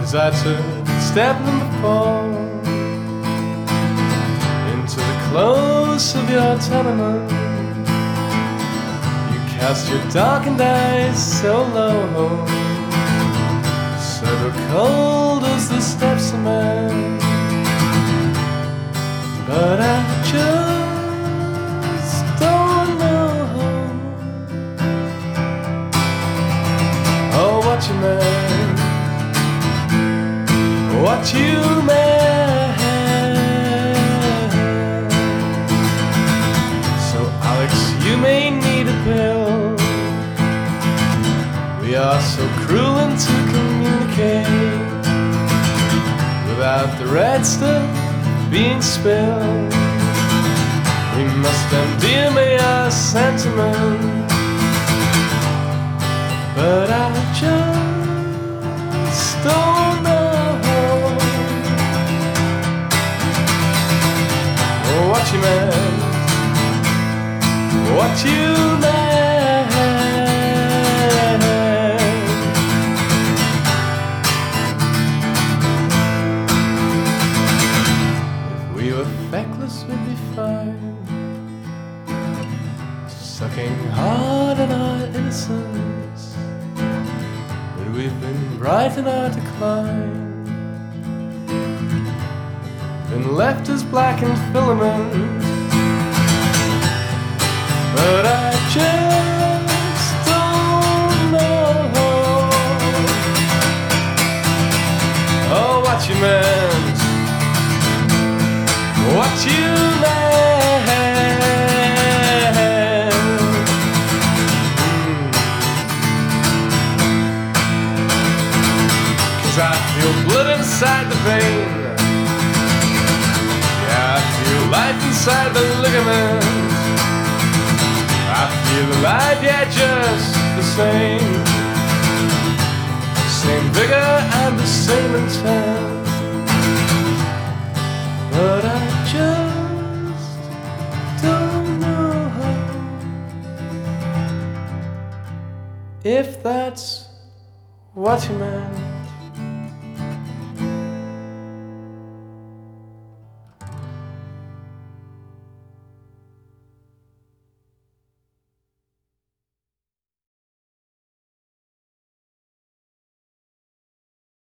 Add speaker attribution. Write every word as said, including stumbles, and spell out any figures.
Speaker 1: As I took step number four into the close of your tenement, you cast your darkened eyes so low, so cold as the steps of man. But I just don't know oh, what you meant, what you meant. So Alex, you may need a pill. We are so cruel to communicate without the red stuff being spilled. We must endear me our sentiment, but I just don't know what you meant, what you meant. If we were feckless, we'd be fine, sucking hard on our innocence. But we've been right in our decline, been left as blackened filament. But I just don't know oh, what you meant, what you meant. mm. Cause I feel blood inside the vein, yeah, I feel life inside the ligaments. I feel alive, yeah, just the same, same vigor and the same intent. But I just don't know if that's what you meant.